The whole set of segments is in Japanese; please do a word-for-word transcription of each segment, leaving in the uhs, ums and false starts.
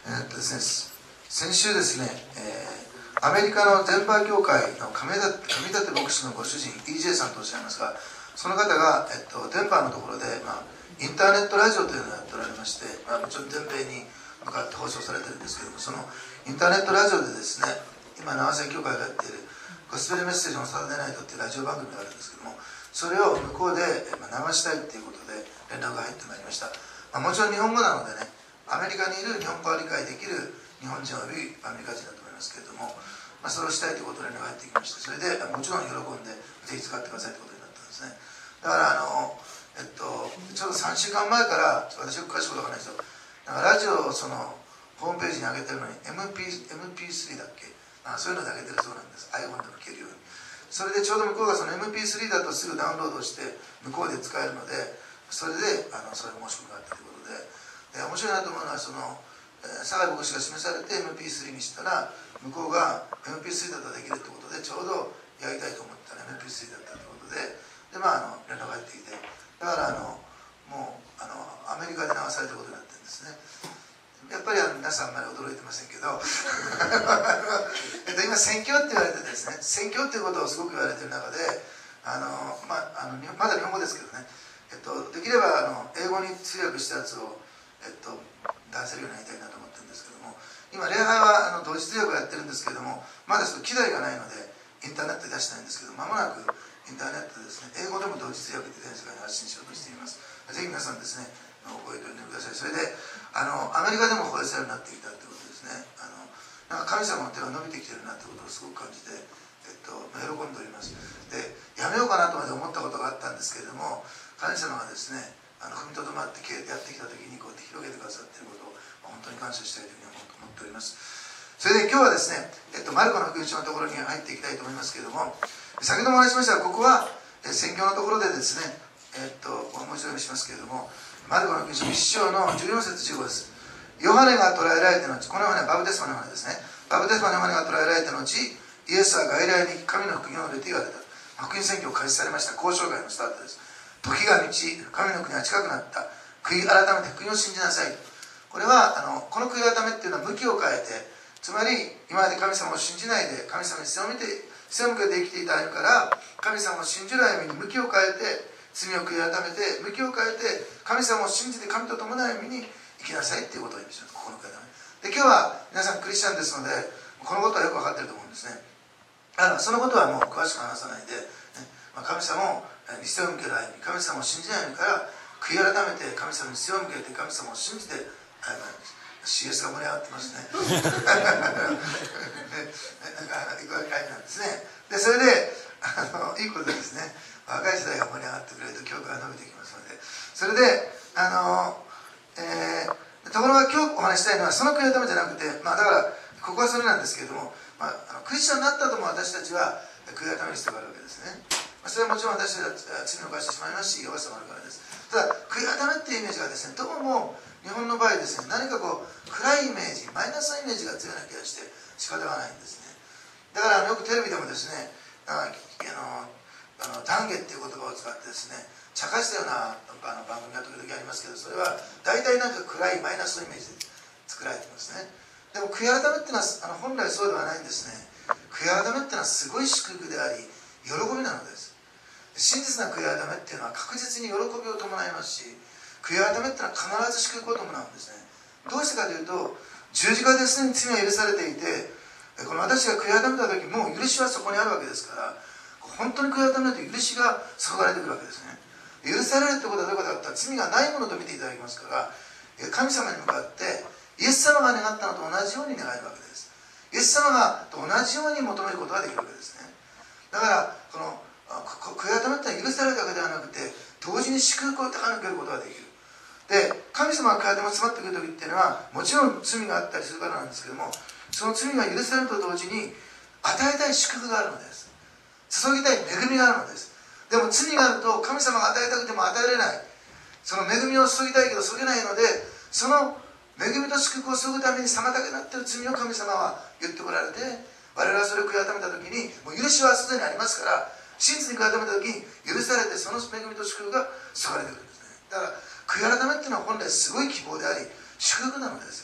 えーっとですね、先週ですね、えー、アメリカのデンバー教会の上立牧師のご主人 イージェー さんとおっしゃいますが、その方が、えっと、デンバーのところで、まあ、インターネットラジオというのをやっておられまして、まあ、もちろん全米に向かって放送されてるんですけども、そのインターネットラジオでですね、今長瀬教会がやっているゴスペルメッセージのサタデーナイトっていうラジオ番組があるんですけども、それを向こうで流したいっていうことで連絡が入ってまいりました。まあ、もちろん日本語なのでね、アメリカにいる日本語を理解できる日本人およびアメリカ人だと思いますけれども、まあ、それをしたいということで連絡が入ってきまして、それでもちろん喜んでぜひ使ってくださいということになったんですね。だからあの、えっと、ちょうどさんしゅうかんまえから私は詳しいことがないですよ、なんかラジオをそのホームページに上げてるのに エムピースリー だっけ、あそういうので上げてるそうなんです。 iPhone でも聞けるように。それでちょうど向こうがその エムピースリー だとすぐダウンロードして向こうで使えるので、それであのそれ申し込みがあったということで、で面白いなと思うのは、その酒井牧師が示されて エムピースリー にしたら、向こうが エムピースリー だったらできるってことで、ちょうどやりたいと思ったら エムピースリー だったということで、でまああの連絡が入ってきて、だからあのもうあのアメリカで流されたことになってるんですね。やっぱりあの皆さんあんまり驚いてませんけどえっと今宣教って言われてですね、宣教っていうことをすごく言われてる中で、あの、まあ、あのまだ日本語ですけどね、えっと、できればあの英語に通訳したやつを、えっと、出せるようになりたいなと思ってるんですけども、今礼拝はあの同時通訳をやってるんですけども、まだちょっと機材がないのでインターネットで出してないんですけど、まもなくインターネットでですね、英語でも同時通訳で全世界に発信しようとしています。ぜひ皆さんですね、お声を呼んでください。それであのアメリカでも放映されるようになってきたということですね。あのなんか神様の手が伸びてきてるなということをすごく感じて、えっと、喜んでおります。で、やめようかなとまで思ったことがあったんですけれども、神様がですね、あの踏みとどまってやってきた時にこうやって広げてくださっていることを本当に感謝したいというふうに思っております。それで今日はですね、えっと、マルコの福音書のところに入っていきたいと思いますけれども、先ほどもお話しましたが、ここは宣教のところでですね、えっと、もう一度読みしますけれども、マルコの福音書いっ章のじゅうよん節じゅうごです。ヨハネが捕らえられてのち、このヨハネはバブテスマのヨハネですね。バブテスマのヨハネが捕らえられてのち、イエスは外来に神の福音を述べて言われた。福音宣教を開始されました。交渉外のスタートです。時が満ち、神の国は近くなった。悔い改めて福音を信じなさい。これはあのこの悔い改めっていうのは向きを変えて、つまり今まで神様を信じないで神様に背を見て背を向けて生きていた歩みから、神様を信じる歩みに向きを変えて、罪を悔い改めて向きを変えて神様を信じて神と共に歩みに生きなさいっていうことを言いました。ここの悔い改めで、今日は皆さんクリスチャンですので、このことはよく分かっていると思うんですね。あのそのことはもう詳しく話さないで、ね、まあ、神様をに背を向ける歩み、神様を信じない歩みから悔い改めて神様に背を向けて神様を信じて歩み、シーエス が盛り上がってますねなんかいくわけなんですね。でそれであのいいことですね、若い世代が盛り上がってくれると教会が伸びてきますので、それであの、えー、ところが今日お話したいのはその悔い改めじゃなくて、まあ、だからここはそれなんですけれども、まあ、あのクリスチャンになった後も私たちは悔い改める必要があるわけですね。まあ、それはもちろん私たちは罪を犯してしまいますし弱さもあるからです。ただ悔い改めっていうイメージがですね、どうも日本の場合ですね、何かこう暗いイメージ、マイナスのイメージが強いな気がして仕方がないんですね。だからよくテレビでもですね、あのあの懺悔っていう言葉を使ってですね茶化したようなあの番組が時々ありますけど、それは大体なんか暗いマイナスのイメージで作られてますね。でも悔い改めっていうのはあの本来そうではないんですね。悔い改めっていうのはすごい祝福であり喜びなのです。真実な悔い改めっていうのは確実に喜びを伴いますし、悔い改めっていうのは必ず祝福を伴うんですね。どうしてかというと、十字架ですでに罪は許されていて、この私が悔い改めた時もう許しはそこにあるわけですから、本当に悔い改めると許しが注がれてくるわけですね。許されるってことはどういうことかというと、罪がないものと見ていただきますから、神様に向かってイエス様が願ったのと同じように願えるわけです。イエス様がと同じように求めることができるわけですね。だからこの悔い改めってのは許されるだけではなくて、同時に祝福を高めることができる。で、神様が悔い改めが詰まってくる時っていうのはもちろん罪があったりするからなんですけども、その罪が許されると同時に与えたい祝福があるのです。注ぎたい恵みがあるのです。でも罪があると神様が与えたくても与えられない、その恵みを注ぎたいけど注げないので、その恵みと祝福を注ぐために妨げになっている罪を神様は言ってこられて、我々はそれを悔い改めた時にもう許しはすでにありますから、真実に悔い改めた時に許されて、その恵みと祝福が注がれてくるんですね。だから悔い改めっていうのは本来すごい希望であり祝福なのです。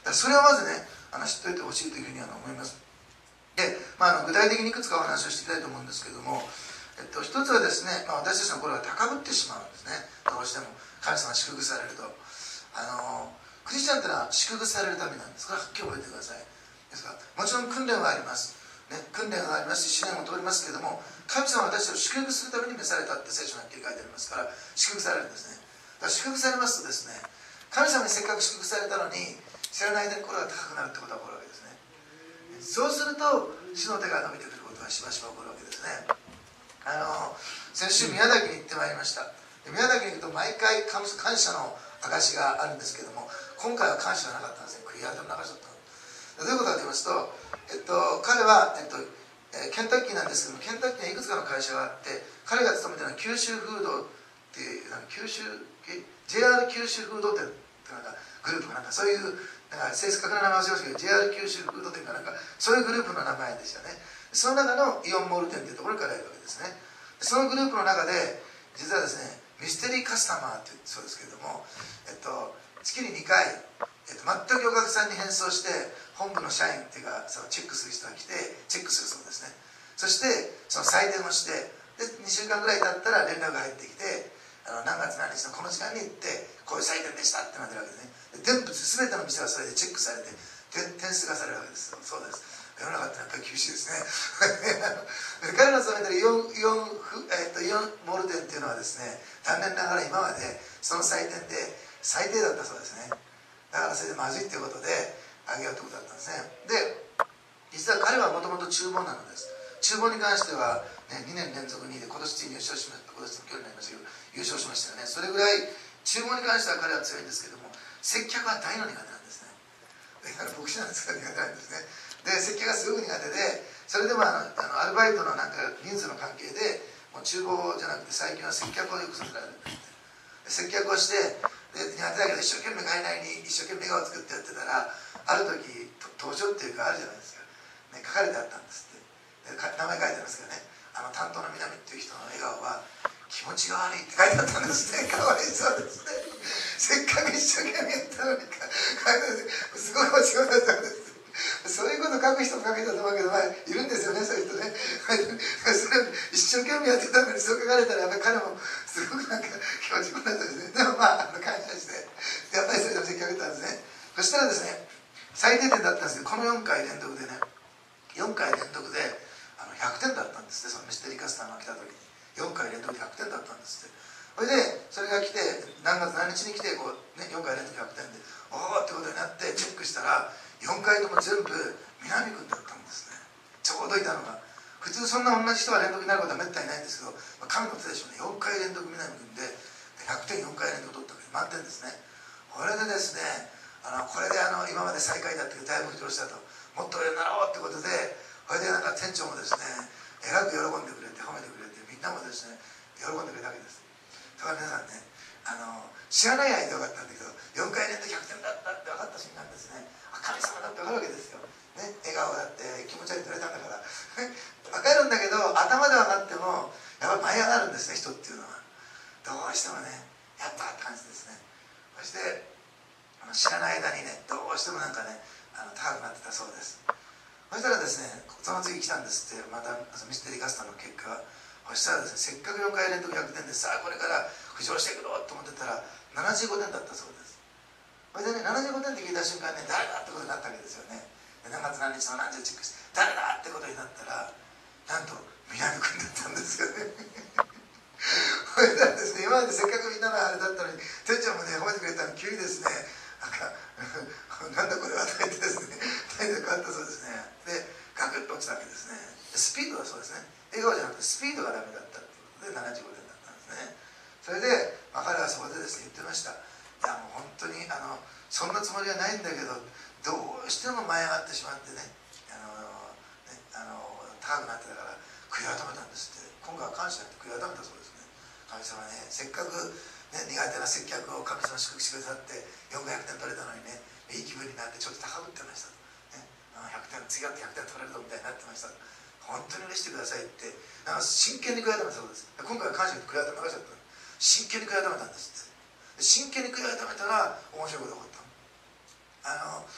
だからそれをまずねあの知っておいてほしいというふうにあの思います。で、まあ、あの具体的にいくつかお話をしていきたいと思うんですけども、えっと、一つはですね、まあ、私たちの心が高ぶってしまうんですね。どうしても神様が祝福されると、あのクリスチャンというのは祝福されるためなんです。これははっきり覚えてください。ですからもちろん訓練はあります、ね、訓練がありますし試練も通りますけれども、神様は私たちを祝福するために召されたって聖書にはっきり書いてありますから、祝福されるんですね。だから祝福されますとですね、神様にせっかく祝福されたのに知らない間に心が高くなるってことが起こるわけですね。そうすると主の手が伸びてくることがしばしば起こるわけですね。あの先週宮崎に行ってまいりました。宮崎に行くと毎回感謝の証があるんですけども、今回は感謝がなかったんですね。悔い改めの証だったの。どういうことかと言いますと、えっと、彼は、えっとえー、ケンタッキーなんですけども、ケンタッキーにはいくつかの会社があって、彼が勤めてるのは九州フードっていうなんか九州 ジェイアール 九州フード店ってなんかグループがなんかそういうなんか正確な名前は忘れましたけど ジェイアール 九州フード店かなんかそういうグループの名前ですよね。その中のイオンモール店っていうところに彼がいるわけですね。そのグループの中で実はですねミステリーカスタマーってそうですけれども、えっと、月ににかい、えっと、全くお客さんに変装して本部の社員っていうかそのチェックする人が来てチェックするそうですね。そしてその採点をしてでにしゅうかんぐらい経ったら連絡が入ってきて、あの何月何日のこの時間に行ってこういう採点でしたってなってるわけですね。で全部全ての店がそれでチェックされて点数がされるわけです。そうです。世の中ってやっぱり厳しいですね。彼の勤めてるイオン、イオン、えー、とイオンモール店っていうのはですね、残念ながら今までその採点で最低だったそうですね。だからそれでまずいということであげようということだったんですね。で実は彼はもともと厨房なのです。厨房に関しては、ね、にねん連続にいで今年ついに優勝しました。今年の去年になりましたけど優勝しましたよね。それぐらい厨房に関しては彼は強いんですけども、接客は大の苦手なんですね。だから牧師なんですから苦手なんですね。で接客がすごく苦手で、それでもあのあのアルバイトのなんか人数の関係でもう厨房じゃなくて最近は接客をよくさせられるんですね。接客をしてで苦手だけど一生懸命外内に一生懸命笑顔を作ってやってたら、ある時登場っていうかあるじゃないですか、ね、書かれてあったんですって。で名前書いてありますけどね、あの担当の南っていう人の笑顔は気持ちが悪いって書いてあったんですね。かわいそうですね。せっかく一生懸命やったのにか書いてあってすごい落ち込んだったんです。そういうこと書く人も書けたと思うけど、まあ、いるんですよね、そういう人ね。それ一生懸命やってたのにそう書かれたらやっぱり彼もすごくなんか気持ちよくなったんですね。でもまあ、あの感謝してやっぱりそれでも接客やったんですね。そしたらですね、最低点だったんですけど、このよんかい連続でねよんかい連続であのひゃくてんだったんですね。そのミステリーカスタマーが来た時によんかい連続でひゃくてんだったんですって。それでそれが来て何月何日に来てこう、ね、よんかい連続ひゃくてんでおおってことになってチェックしたらよんかいとも全部南君だったんですね。ちょうどいたのが普通そんな同じ人が連続になることはめったにないんですけど、まあ、神の手でしょうね。よんかい連続南君でひゃくてんよんかい連続取ったわけで満点ですね。これでですねあのこれであの今まで最下位だったけどだいぶ浮上したと、もっと上になろうってことで、これでなんか店長もですねえらく喜んでくれて褒めてくれて、みんなもですね喜んでくれたわけです。だから皆さんね、あの知らない間でよかったんだけどよんかい連続ひゃくてんだったって分かった瞬間ですね、神様だって分かるわけですよ、ね、笑顔だって気持ち悪いって言われたんだから分かるんだけど頭で分かってもやっぱり舞い上がるんですね、人っていうのは。どうしてもねやったって感じですね。そしてあの知らない間にねどうしてもなんかねあの高くなってたそうです。そしたらですねその次来たんですって、またミステリーカスタの結果が。そしたらですねせっかくよんかい連続ひゃくてんでさあこれから浮上していくぞと思ってたらななじゅうごてんだったそうです。それでねななじゅうごてんって聞いた瞬間ね誰だってことになったわけですよね。何月何日の何時をチェックして誰だってことになったらなんと南君だったんですよね。それでですね今までせっかくみんなのあれだったのに店長もね褒めてくれたのに急にですねなんかなんだこれはと言ってですね態度変わったそうですね。でガクッと落ちたわけですね。スピードはそうですね、笑顔じゃなくてスピードがダメだったってことでななじゅうごてんだったんですね。それで、まあ、彼はそこでですね言ってました。いやもう本当にあのそんなつもりはないんだけどどうしても舞い上がってしまってねあのねあの高くなってたから悔い改めたんですって。今回は感謝って悔い改めたそうですね。神様ねせっかく、ね、苦手な接客を神様祝福してくださってよんかいひゃくてん取れたのにねいい気分になってちょっと高ぶってましたと、ね、ひゃくてん次はひゃくてん取れるぞみたいになってましたと。本当に嬉してくださいってなんか真剣に悔い改めたそうです。今回は感謝って悔い改めましたと真剣に悔い改めたんですって。真剣に悔い改めたら面白いことが起こった。あの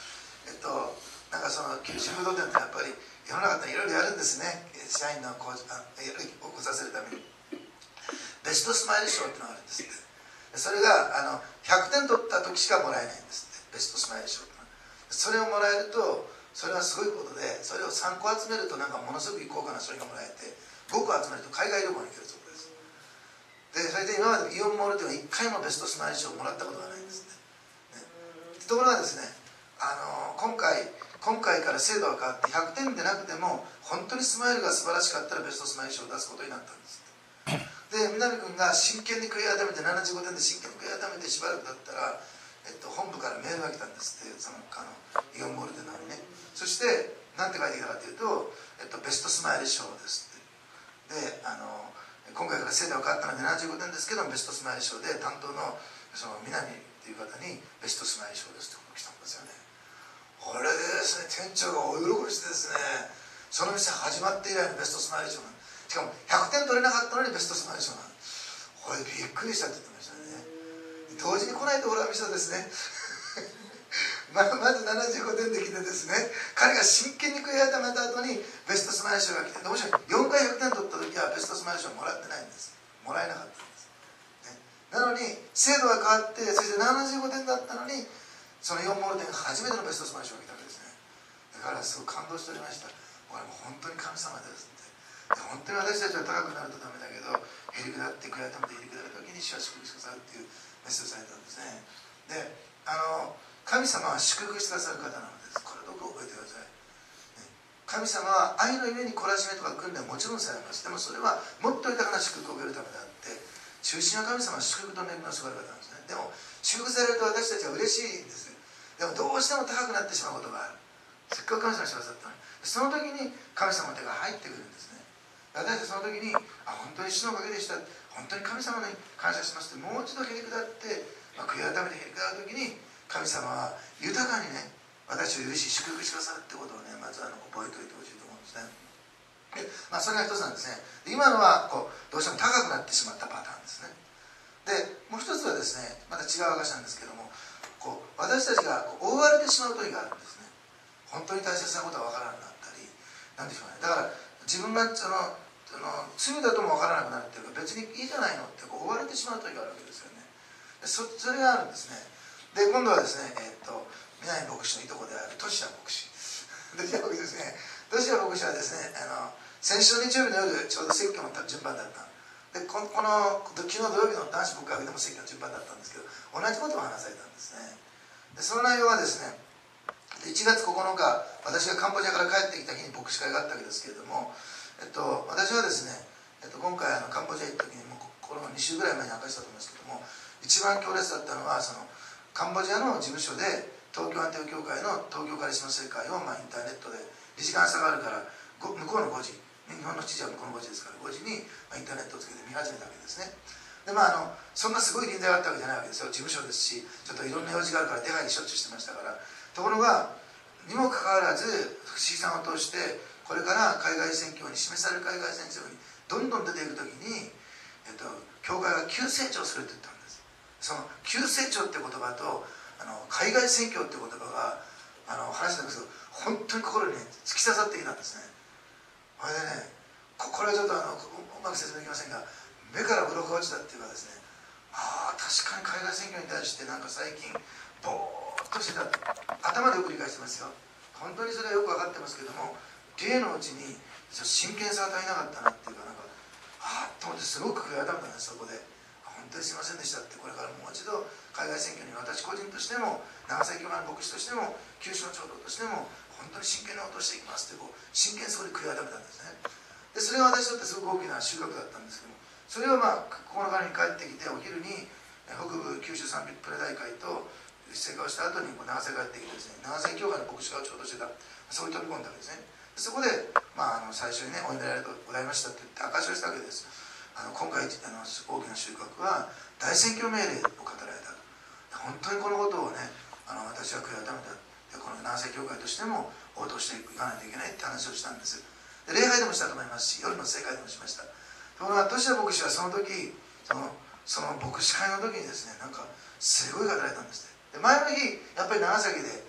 えっとなんかその九州風土店ってやっぱり世の中でいろいろやるんですね。社員のこうあやる起こさせるためにベストスマイル賞っていうのがあるんですって。それがあのひゃくてん取った時しかもらえないんですって、ベストスマイル賞ってのは。それをもらえるとそれはすごいことで、それをさんこ集めるとなんかものすごく高価な賞がもらえて、ごこ集めると海外旅行に行けるそうです。でそれで今までイオンモールではいっかいもベストスマイル賞をもらったことがないんですね。ねところがですね、あの今回今回から制度が変わってひゃくてんでなくても本当にスマイルが素晴らしかったらベストスマイル賞を出すことになったんですって。で南君が真剣に悔い改めてななじゅうごてんで真剣に悔い改めてしばらく経ったら、えっと、本部からメールが来たんですって、そのあのイオンモールでのにね。そして何て書いてきたかというと、えっと、ベストスマイル賞ですって。であの今回から制度が変わったのでななじゅうごてんですけどベストスマイル賞で担当のその南っていう方にベストスマイル賞ですって来たんですよね。これでですね、店長が大喜びしてですね、その店始まって以来のベストスマイル賞なんしかもひゃくてん取れなかったのにベストスマイル賞なんこれびっくりしたって言ってましたね。同時に来ないところはミソですねま, まずななじゅうごてんで来てですね、彼が真剣に悔い改めた後にベストスマイル賞が来て、どうしようよんかいひゃくてん取った時はベストスマイル賞もらってないんです。もらえなかったんです、ね、なのに制度が変わって、そしてななじゅうごてんだったのにそのイオンモール店が初めてのベストスマイル賞が来たわけですね。だからすごく感動しておりました。これもう本当に神様ですって。で本当に私たちは高くなるとダメだけど、へりくだって悔い改めてへりくだる時に主は祝福してくださるっていうメッセージされたんですね。であの神様は祝福してくださる方なのです。これどこ覚えてください、ね、神様は愛のゆえに懲らしめとか訓練はもちろんされます。でもそれはもっと豊かな祝福を受けるためであって、中心は神様は祝福と恵みのすがる方なんですね。でも祝福されると私たちは嬉しいんです。でもどうしても高くなってしまうことがある。せっかく神様の幸せだったのに、その時に神様の手が入ってくるんですね。私たちその時にあ本当に主のおかげでした、本当に神様に感謝しますってもう一度へりくだって、まあ、悔い改めてへりくだる時に神様は豊かにね私を許し祝福してくださるってことをね、まずあの覚えておいてほしいと思うんですね。で、まあ、それが一つなんですね。今のはこうどうしても高くなってしまったパターンですね。でもう一つはですね、また違う証なんですけども、こう私たちがこう覆われてしまう時があるんですね。本当に大切なことは分からなくなったり、なんでしょうね、だから自分がそのその罪だとも分からなくなるっていうか、別にいいじゃないのってこう追われてしまう時があるわけですよね。で そ, それがあるんですね。で今度はですね、えー、っと南牧師のいとこであるトシア牧師トシア牧師ですね。トシア牧師はですね、あの先週日曜日の夜ちょうど説教の順番だったで、こ の, この昨日土曜日の男子牧会でも説教の順番だったんですけど、同じことを話されたんですね。でその内容はですね、いちがつここのか、私がカンボジアから帰ってきた日に牧師会があったわけですけれども、えっと、私はですね、えっと、今回あのカンボジア行った時にもうこのに週ぐらい前に明かしたと思いますけども、一番強烈だったのはそのカンボジアの事務所で東京アンテオ教会の東京カリスマ聖会を、まあ、インターネットで時間差があるから向こうのごじ、日本のしちじは向こうのごじですからごじに、まあ、インターネットをつけて見始めたわけですね。でまあ、あのそんなすごい臨在があったわけじゃないわけですよ。事務所ですし、ちょっといろんな用事があるから出入りしょっちゅうしてましたから。ところがにもかかわらず福祉さんを通してこれから海外宣教に示される海外宣教にどんどん出ていく時に、えっと、教会が急成長するって言ったんです。その急成長って言葉とあの海外宣教って言葉があの話したんですけど、本当に心に、ね、突き刺さってきたんですね。これでね、ここれはちょっとあのうまく説明できませんが、目から鱗が落ちたっていうかですね、ああ確かに海外宣教に対してなんか最近ボーっとしてた、頭でよく理解してますよ。本当にそれはよく分かってますけども、芸のうちに真剣さが足りなかったなっていうか、なんかああと思ってすごく悔い改めたんです。そこで本当にすいませんでしたって、これからもう一度海外選挙に私個人としても長崎教会の牧師としても九州の長老としても本当に真剣なことをしていきますってこう真剣にそこで悔い改めたんですね。でそれは私にとってすごく大きな収穫だったんですけども、それをまあここの日に帰ってきてお昼に北部九州賛美プレ大会と聖火をした後に長崎帰ってきてですね、長崎教会の牧師がちょうどしてた、そこに飛び込んだわけですね。でそこで、まあ、あの最初にねお祈りありがとうございましたって言って証しをしたわけです。あの今回あの大きな収穫は大宣教命令を語られた。本当にこのことをね、あの私は悔い改めた。でこの長崎教会としても応答していかないといけないって話をしたんです。で礼拝でもしたと思いますし、夜の聖会でもしました。ところがトシア牧師はその時そのその牧師会の時にですね、なんかすごい語られたんですね。で前の日やっぱり長崎でね、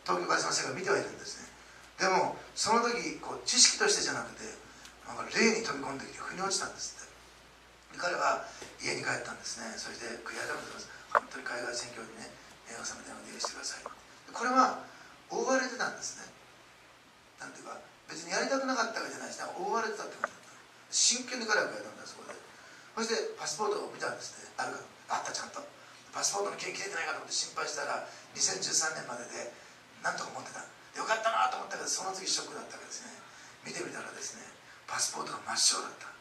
東京カリスマ世界を見てはいるんですね。でもその時こう知識としてじゃなくてなんか霊に飛び込んできて腑に落ちたんですって。彼は家に帰ったんですね。そして悔い改めてます。本当に海外宣教にね目が覚めたので許してください。これは覆われてたんですね。なんていうか別にやりたくなかったわけじゃないし、覆われてたって感じだった。真剣に彼は悔い改めたんです。そこでそしてパスポートを見たんですね。あるかあったちゃんとパスポートの件切れてないかと思って心配したらにせんじゅうさんねんまででなんとか持ってた。よかったなと思ったけど、その次ショックだったわけですね。見てみたらですね、パスポートが真っ白だった。